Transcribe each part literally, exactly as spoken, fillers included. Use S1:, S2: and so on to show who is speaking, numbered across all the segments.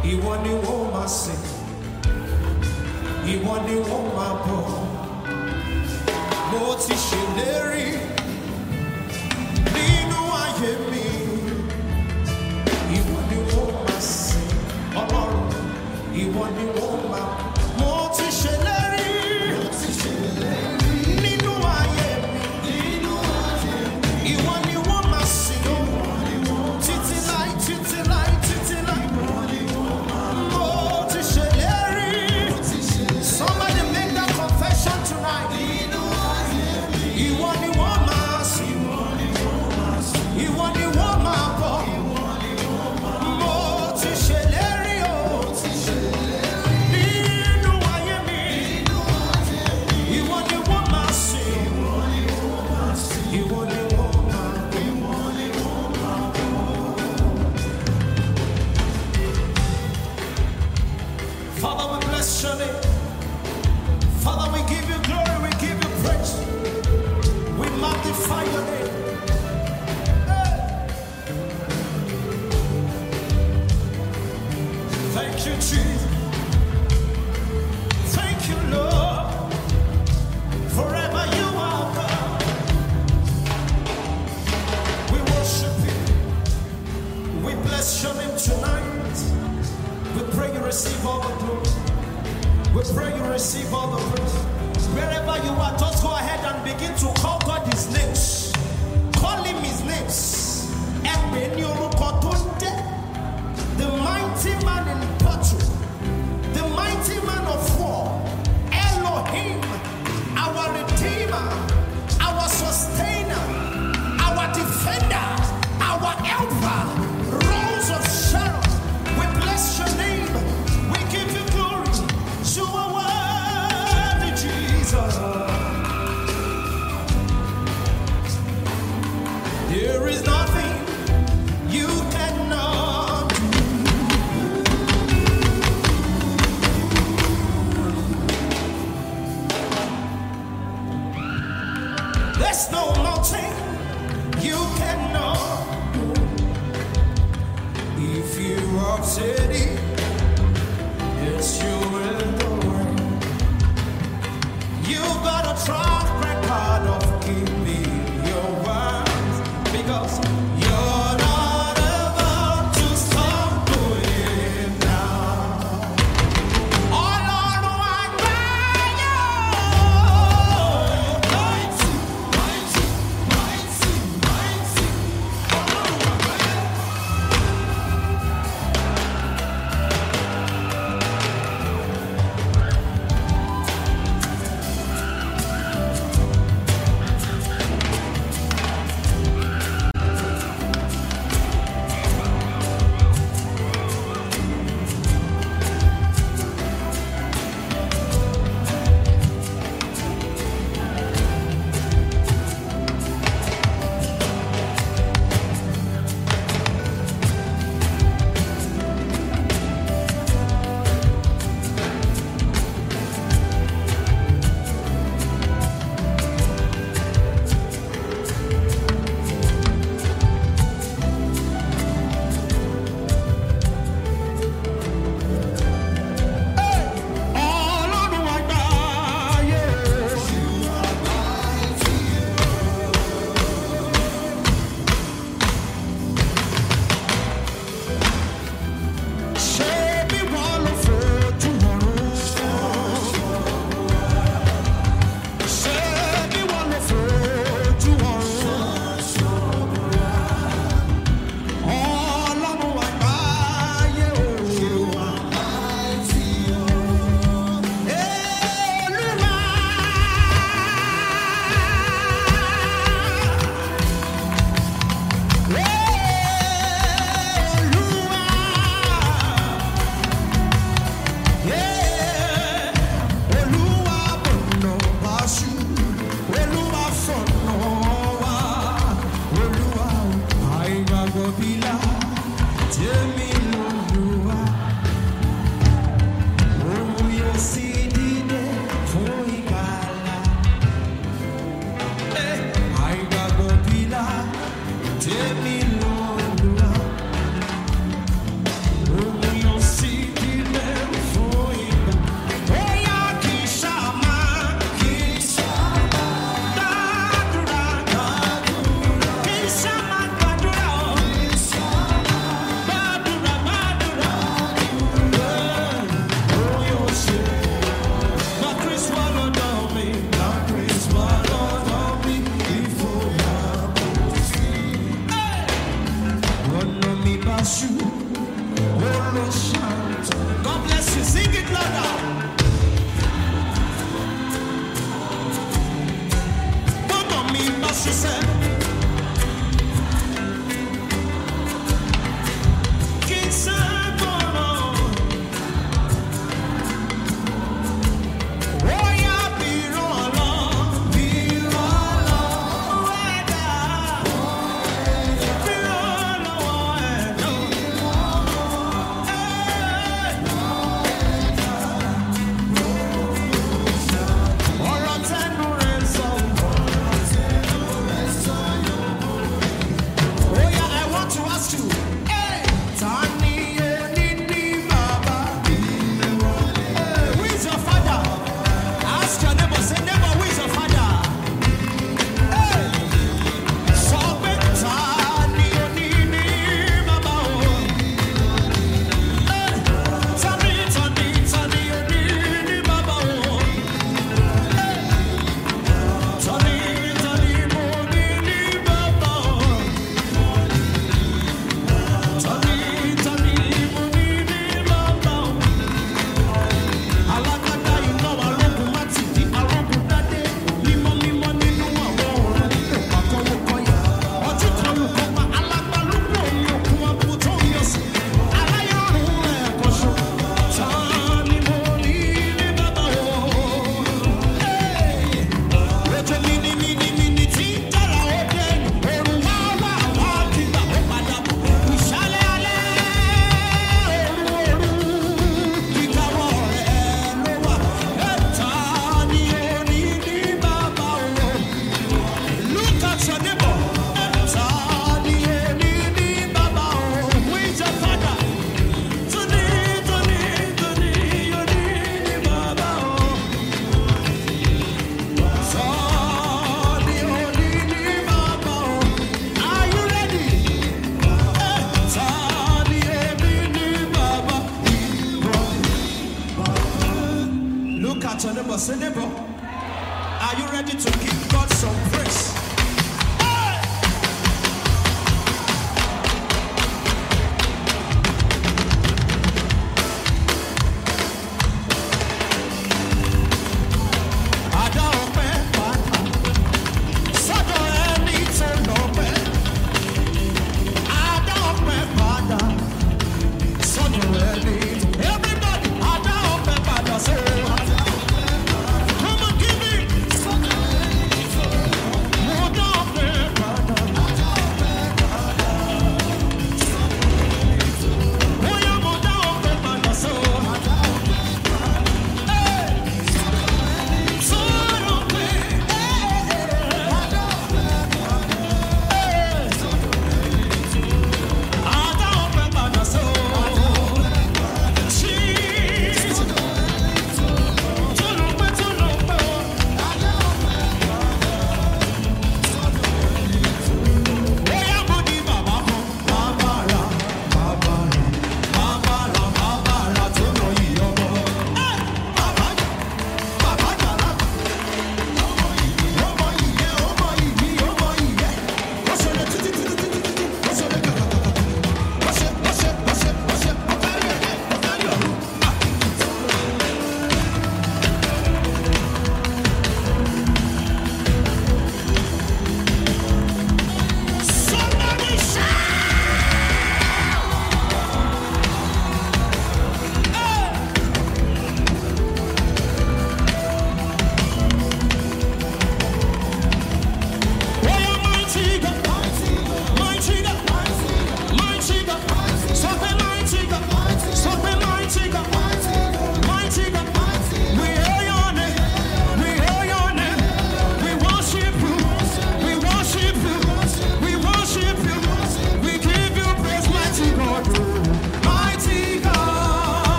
S1: ìwọ ni wọ́n máa sìn, ìwọ ni wọ́n máa bọ̀. Mo ti ṣèlérí nínú ayé mi, ìwọ ni wọ́n máa sìn, Ọlọ́run, ìwọ ni wọ́n máa. Mo ti ṣèlérí nínú ayé mi, ìwọ ni wọ́n máa sìn, títí láì, títí láì, títí láì. Mo ti ṣèlérí. Somebody make that confession tonight. Ìwọ ni wọ́n máa sìn, ìwọ ni wọ́n máa bọ̀. Mo ti ṣèlérí o, nínú ayé mi, ìwọ ni wọ́n máa sìn, ìwọ ni wọ́n máa bọ̀. Father, we bless your name. Father, we give you glory, we give you praise. We magnify your name. Hey. Thank you, Jesus. Thank you, Lord. Forever you are God. We worship you. We bless your name tonight. We pray you receive all the glory. We pray you receive all the praise. Wherever you are, just go ahead and begin to call God his names. Call him his names. The mighty man in battle, the mighty man of war, Elohim, our redeemer, our sustainer, our defender, our helper, Rose of Sharon. We bless your name. We give you glory. You are worthy, Jesus. There is nothing you cannot do. There's no mountain you cannot do. If you have said it, yes, you will do it. You got a track record of keeping your words, because you're not about to stop doing it now. Oh Lord, I cry out. Mighty, mighty, mighty, mighty. at your neighbor, say neighbor, are you ready to give God some praise?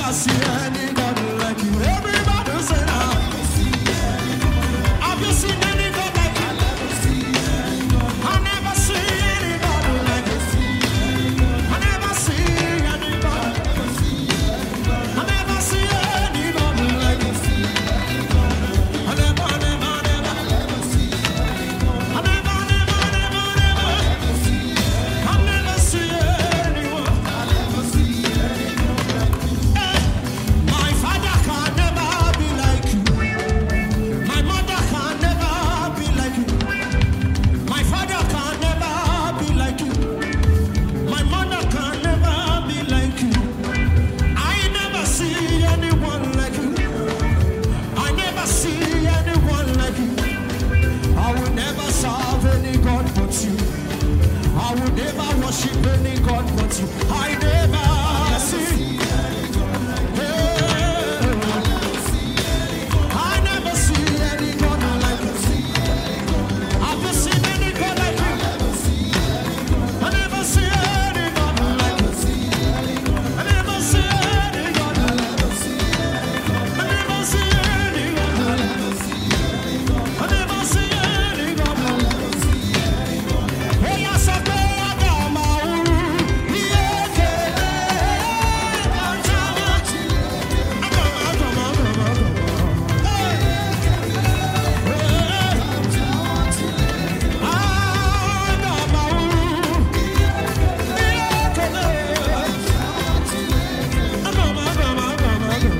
S1: never see anybody like you. Everybody say now. Have you seen anybody like you? I never see anybody like you. I never see anybody. I never see anybody like you. I never, never, never. I never, never, never, never. I never see anyone. Hey, my father can never be like you. My mother can never be like you. My father can never be like you. My mother can never be like you. I never see anyone like you. I never see anyone like you. I will never serve any God but you. I will never worship any God but you. I never see. Yeah. I never see any God like you. Have you seen any God like you? I never see any God like you. I never see any God like you. I never see any God like you. I never see any God like you. Oh, yes, I go, I go, my own. Yeah, yeah, yeah. I go, I go, I go, I go, I go. Hey, hey. I got my own. Yeah, yeah. I go, I go, I go, I go.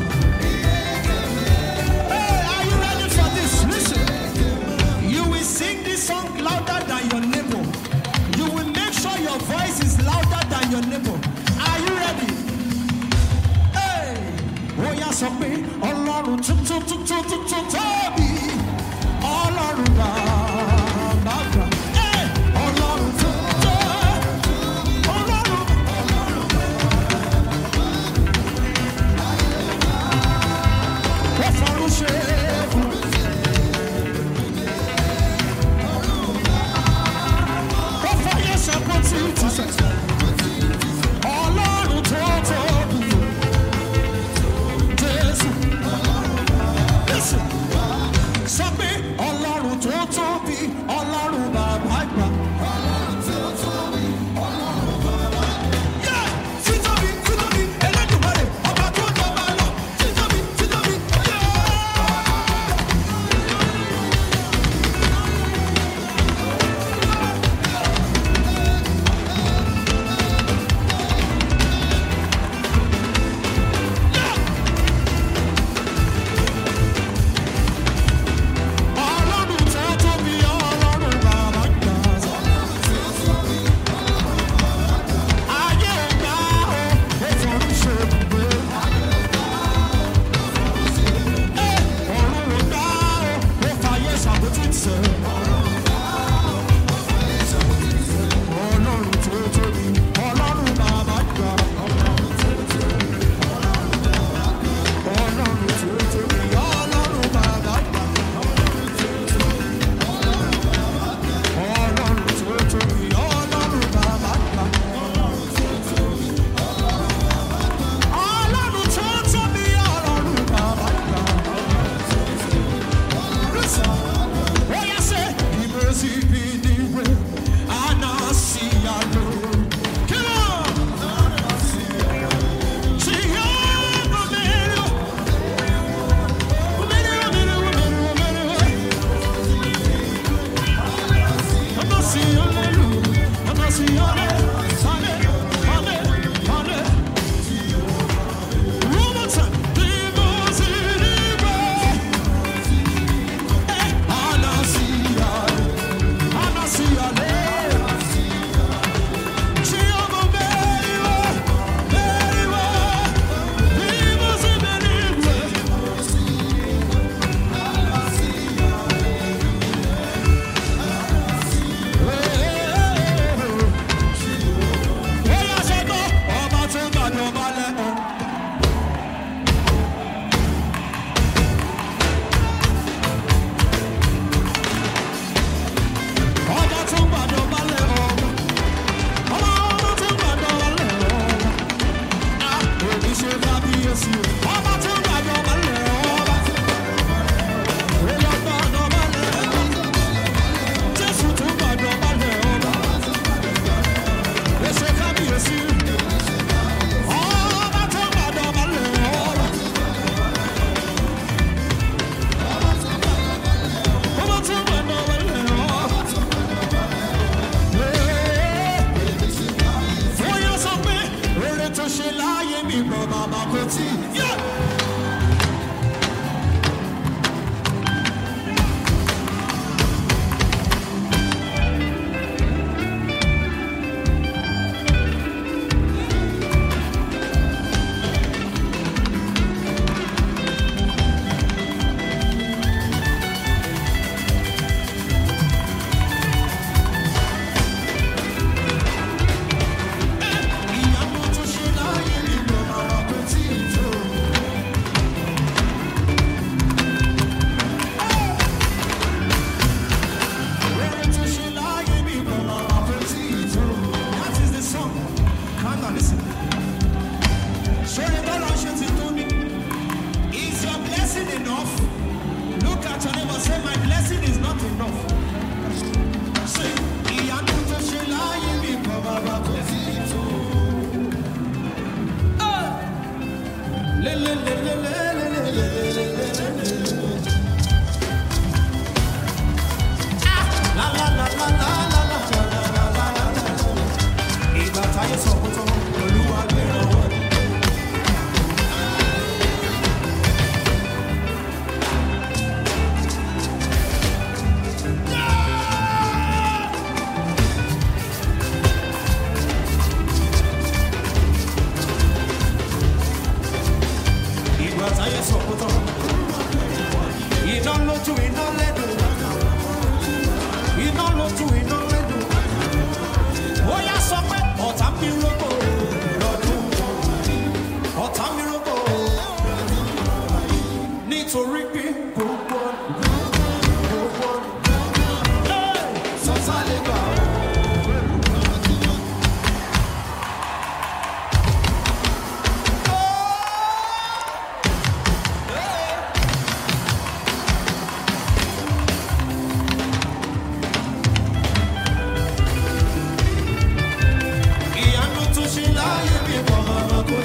S1: Hey, are you ready for this? Listen. You will sing this song louder than your neighbor. You will make sure your voice is louder than your neighbor. Are you ready? Hey! Oh, yeah, so me. Ọlọ́run tuntun tuntun tuntun tóbi. Ọlọ́run bàbá gbà. Hey! Ọlọ́run tuntun. Ọlọ́run. Ó fọ̀run ṣe é fún mi. Ó fọyẹ́ ṣẹ́kọ́ tí ti sẹ̀. Ọlọ́run tó tóbi. Jésù. Listen. Sọ pé Ọlọ́run tó tóbi.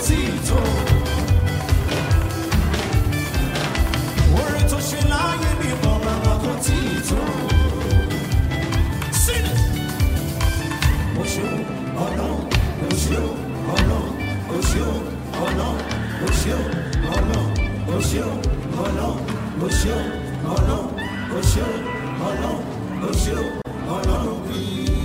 S1: tí ì tó. Orin tó ṣe láyé mi bàbá kò tí ì tó. Sing it. O ṣeun Ọlọ́run, o ṣeun Ọlọ́run, o ṣeun Ọlọ́run, o ṣeun Ọlọ́run, o ṣeun Ọlọ́run, o ṣeun Ọlọ́run, o ṣeun Ọlọ́run, o ṣeun Ọlọ́run bí.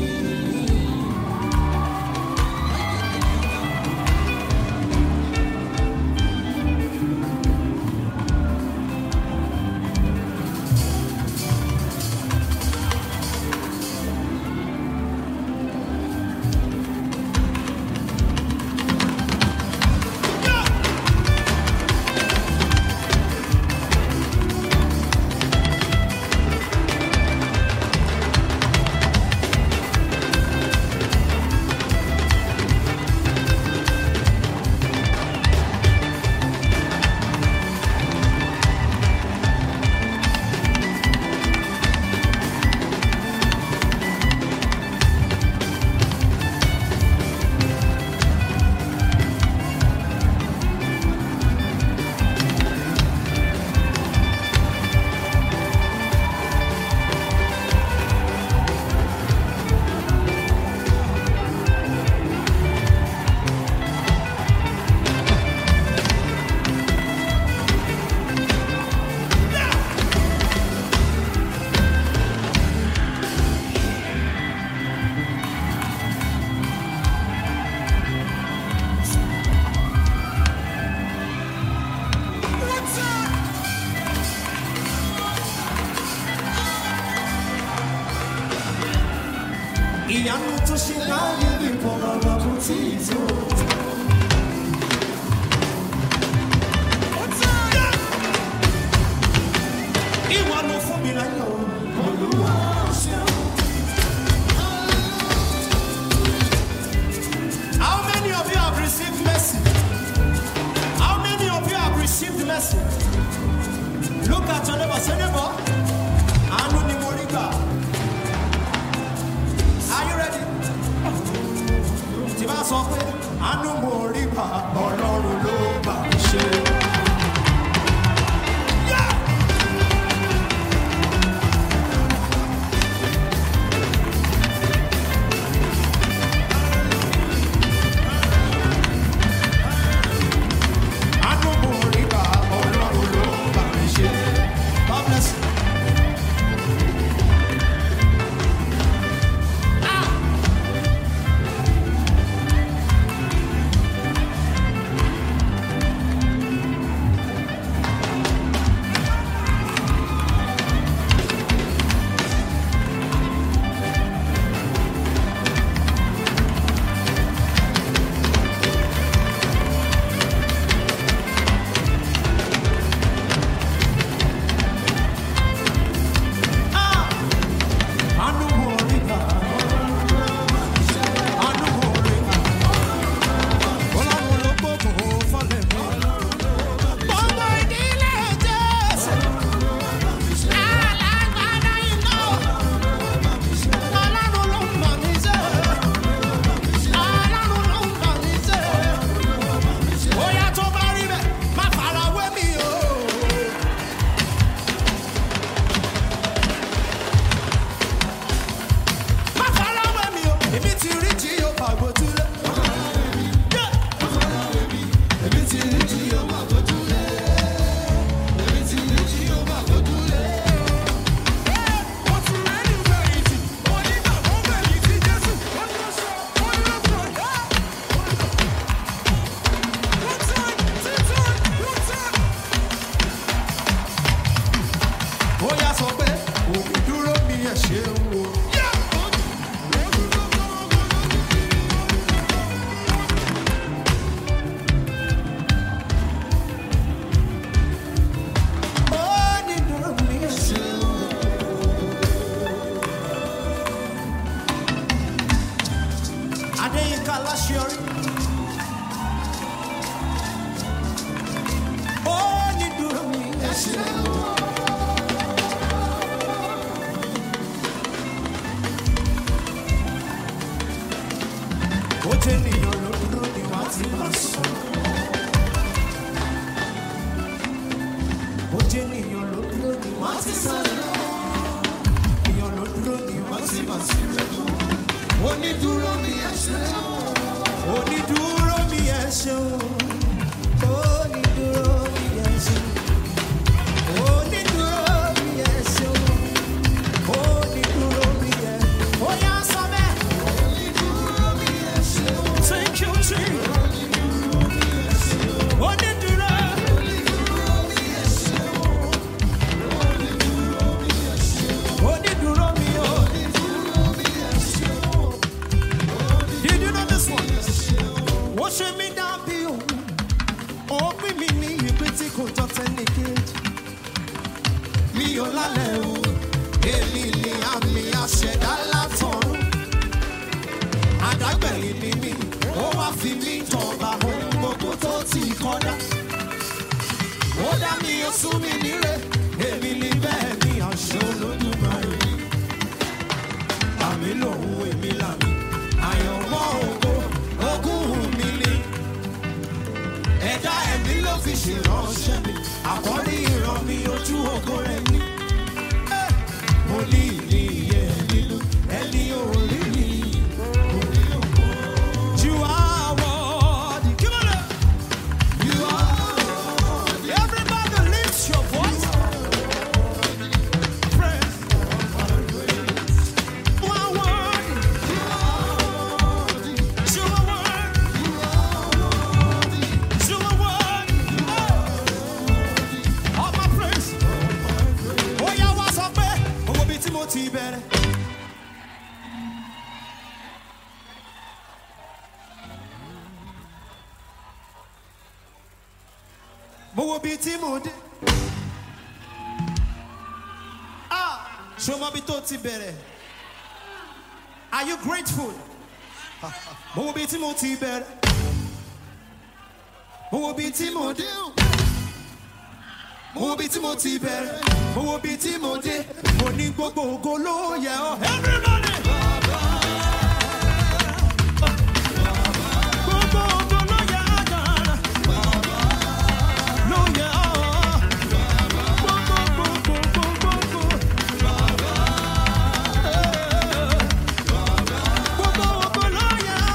S1: Ìyanu tó ṣe láyé mi bàbá kò tí ì tó. Ìwọ ló fún mi láyọ̀ Olúwa ṣeun. How many of you have received mercy? How many of you have received mercy? Look at your neighbor, say neighbor, àánú ni mo rí gbà. Are you ready? Tí bá sọ pé àánú mo rí gbà, Ọlọ́run ló bá mi ṣe. Ó jẹ́ ènìyàn ló dúró ni wọ́n ti máa sọ. ti sáré lọ. Èèyàn ló dúró ní wọ́n ti máa sí lẹ́nu. Onídúró mi ẹ ṣé o. Onídúró mi ẹ ṣé o. Onídúró mi ẹ ṣé o. Onídúró mi ẹ ṣé o. Onídúró mi ẹ. Ó yá sọ bẹ́ẹ̀. Onídúró mi ẹ ṣé o. Thank you, Jesus. Onídúró mi ẹ ṣé o. Onídúró. Onídúró mi ẹ ṣé o. Onídúró mi ẹ ṣé o. Onídúró mi o. Onídúró mi ẹ ṣé o. Did you know this one? Worship me down below. Open me ní ibi tí kò tọ́ tẹ́lẹ̀ kejì. Mi ò lálẹ́ o, èmi ni àmì àṣẹ̀dá látọ̀run. Àdágbẹ̀yìn ni mí, ó wá fi mí jọba ohun gbogbo tó ti kọ́dá. Ó dá mi, ó sún mi níre, èmi ni bẹ́ẹ̀ ni àṣẹ Olódùmarè. Àmì lòun èmi làmì, àyànmọ́ ògo, ogún mi ni. Ẹ̀dá ẹ̀mí ló fi ṣèránṣẹ́ mi, àkọ́rí ìran mi ojú ògo rẹ̀ ni. Mo ní ìní iye nínú ẹni orí mi. You are worthy. Come on up. You are worthy. Everybody lift your voice. Praise. You are worthy. You are worthy. You are worthy. You are worthy. All my praise. Oh yeah, what's up, man? Owó bíi tí mo ti bẹ̀rẹ̀. Mo wo bíi tí mo dé. Ah, ṣé o mọ bí tó ti bẹ̀rẹ̀? Are you grateful? Mo wo bíi tí mo ti bẹ̀rẹ̀. Mo wo bíi tí mo dé. Mo wo bíi tí mo ti bẹ̀rẹ̀. Mo wo bíi tí mo dé. Mo ní gbogbo ògo ló yẹ ọ́. Everybody! Gbogbo ògo ló yẹ ọ́ dáadáa. Ló yẹ ọ́. Gbogbo, gbogbo, gbogbo, gbogbo. Gbogbo ògo ló yẹ ọ́.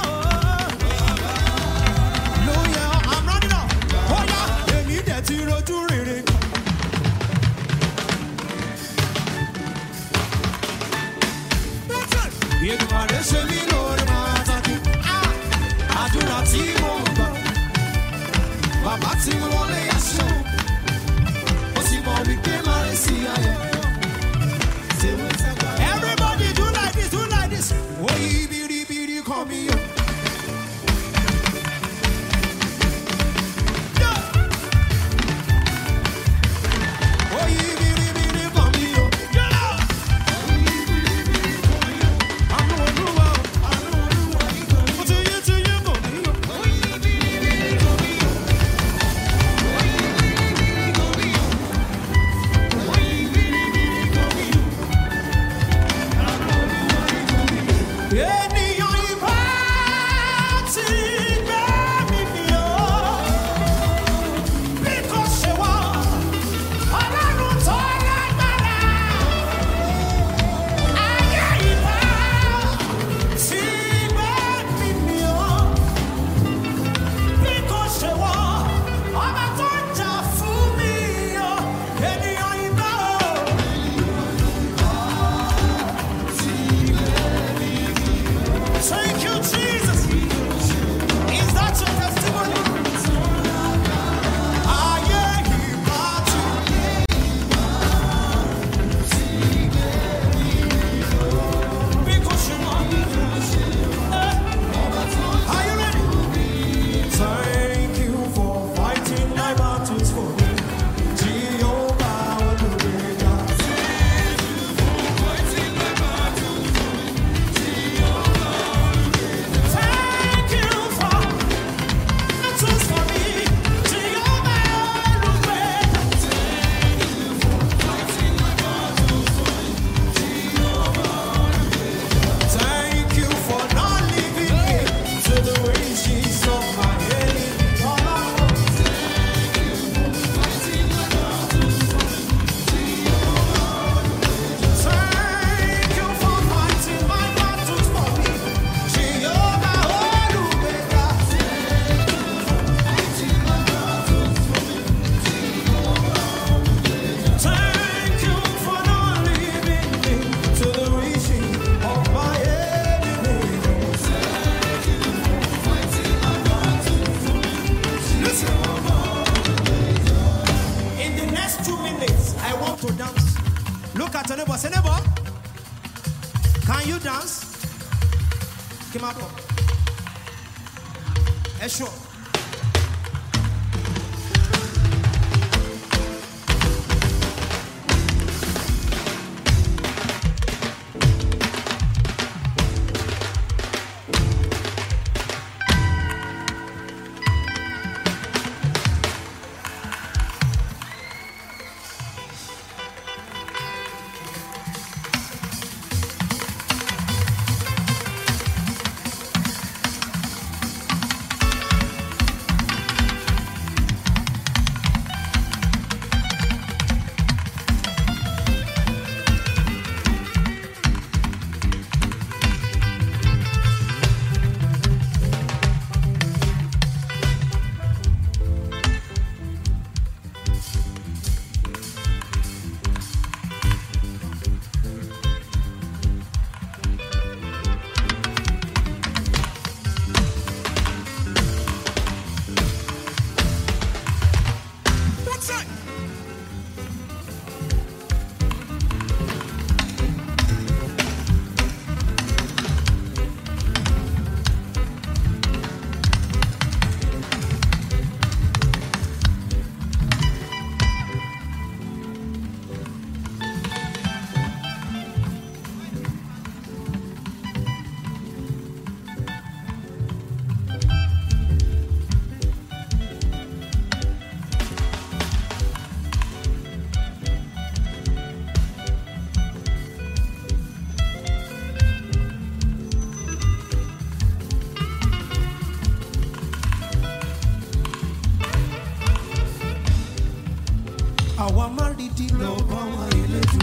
S1: Ló yẹ ọ́. I'm running out. Ó yá, èmi dẹ̀ ti rojú rere. Èdùmàrè ṣe mí lóore pàtàkì. Àdúrà tí mo gbà, bàbá tí mo wọlé aṣọ, ó sì mọ̀ wípé máa rẹ̀ sí ayọ̀. Everybody do like this, do like this. Ó yí biribiri kan mi yọ. Ó yí biribiri kan mi yọ. Ènìyàn ìbá ti gbé mi mì ó, bí kò ṣe wọ́, Ọlọ́run tó lágbára. Ayé ìbá ti gbé mi mì ó, bí kò ṣe wọ́, ọba tó jà fún mi ó. Ènìyàn ìbá ó. you dance? Come up. Hey, sure. Our married no power in it.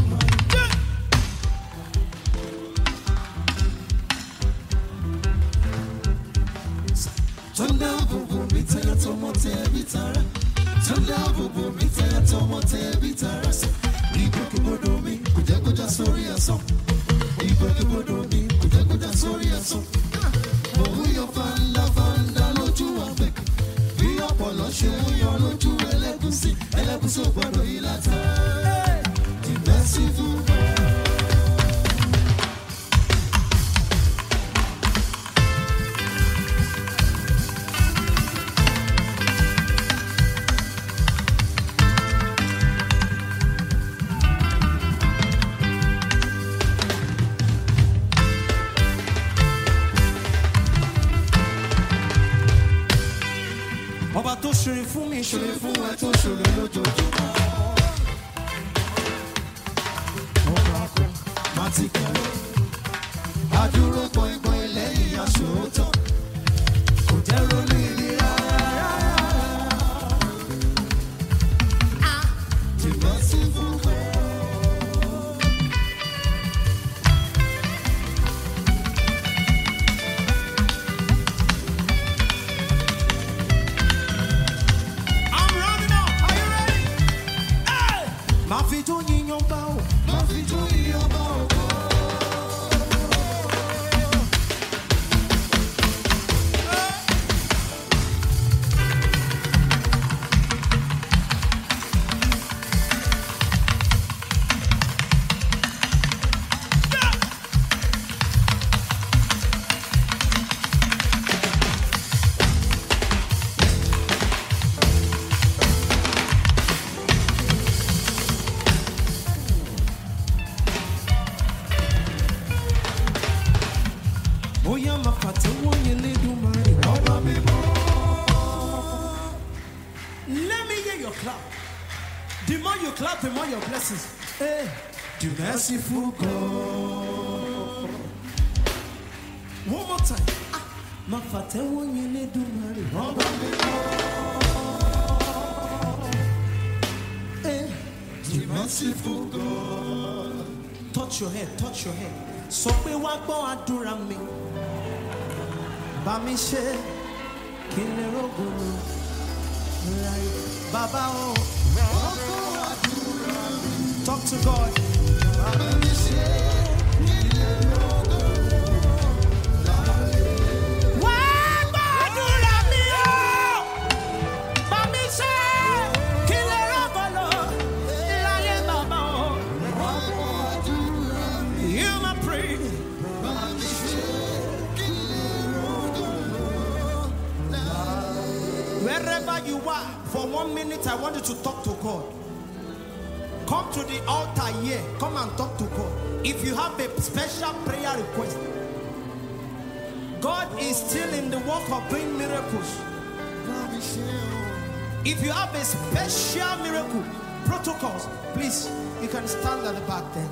S1: Tunda bubu mitaya tomote bitara. Tunda bubu mitaya tomote bitara. Ibo kibodo mi kuja kuja sorry aso. Ibo kibodo mi kuja kuja sorry aso. Mo yo fanda fanda loju abek. Bi opolo se yo loju elegusi. Elegusi obodo ilata. The merciful Ọba tó ṣeré fún mi ṣeré fún ẹ tó ṣeré lójoojúmọ́. Ọba kan má ti kẹ́lẹ́. Adúró gbọ̀ngbọ̀n lẹ́yìn aṣòótọ́. Kò jẹ́ ronú ìrì rárá. Jìbọn sí fún ẹ. Mafito yinyo bao, mafito yinyo bao. Oya mafate wonye ledumare Oba mi mo. Let me hear your clap. The more you clap, the more your blessings. Hey, the merciful God. One more time. Ah, mafate wonye ledumare Oba mi mo. Hey, the merciful God. Touch your head, touch your head. Sọ pé wá gbọ́ àdúrà mi. Bá mi ṣe kí n lè rógùn láyé. Bàbá o. Talk to God. Bá mi ṣe kí n lè rógùn láyé. Wá gbọ́ àdúrà mi o. Bá mi ṣe kí n lè rógùn láyé bàbá o. Hear my prayer. Wherever you are, for one minute, I want you to talk to God. Come to the altar here. Come and talk to God. If you have a special prayer request, God is still in the work of doing miracles. If you have a special miracle, protocols, please, you can stand at the back then.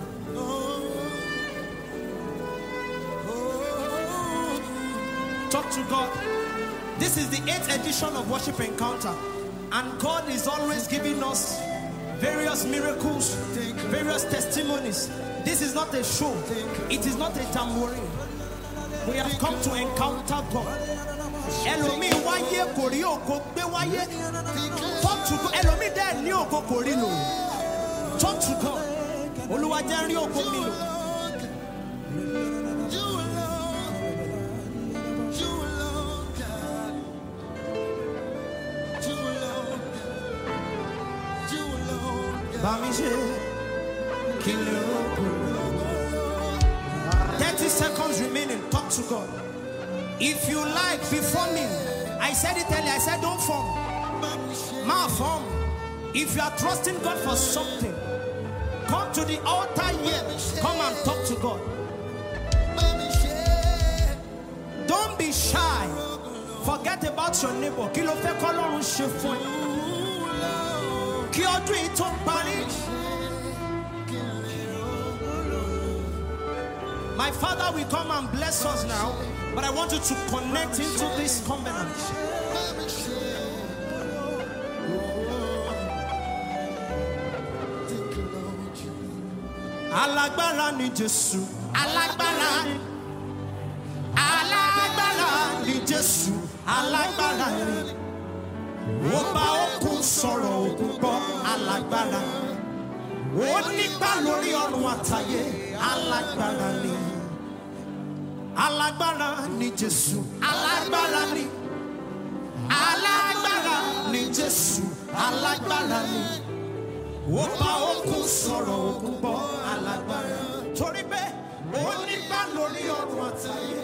S1: Talk to God. This is the eighth edition of Worship Encounter, and God is always giving us various miracles, various testimonies. This is not a show. It is not a tambourine. We have come to encounter God. Elomi waye kori oko gbe waye. Talk to God. Elomi de ni oko kori lo. Talk to God. Oluwa je ri oko mi lo. thirty seconds remaining. Talk to God. If you like, before me, I said it earlier, I said don't form. Ma form. If you are trusting God for something, come to the altar here. Come and talk to God. Don't be shy. Forget about your neighbor. Kí ló fẹ́ k'Ọlọ́run ṣe fún ẹ? Kí ọdún yìí tó parí. My Father will come and bless us now, but I want you to connect into this covenant. Alágbára ni Jésù, alágbára ni, alágbára ni Jésù, alágbára ni. Ó bá òkun sọ̀rọ̀ òkun gbọ́, alágbára. Ó nígbà lórí ọ̀run àtayé, alágbára ni. Alágbára ni Jésù, alágbára ni. Alágbára ni Jésù, alágbára ni. Ó bá òkun sọ̀rọ̀ òkun gbọ́, alágbára. Torí bẹ́ẹ̀, ó nígbà lórí ọ̀run àtayé.